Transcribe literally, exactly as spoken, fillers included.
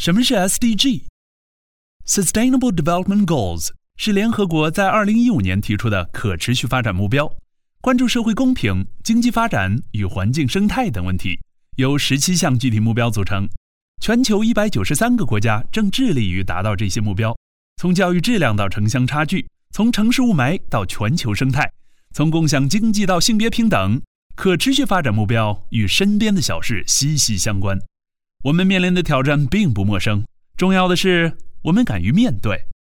什么是 S D G？Sustainable Development Goals 是联合国在二零一五年提出的可持续发展目标，关注社会公平、经济发展与环境生态等问题，由十七项具体目标组成。全球一百九十三个国家正致力于达到这些目标，从教育质量到城乡差距，从城市雾霾到全球生态，从共享经济到性别平等，可持续发展目标与身边的小事息息相关。我们面临的挑战并不陌生，重要的是我们敢于面对。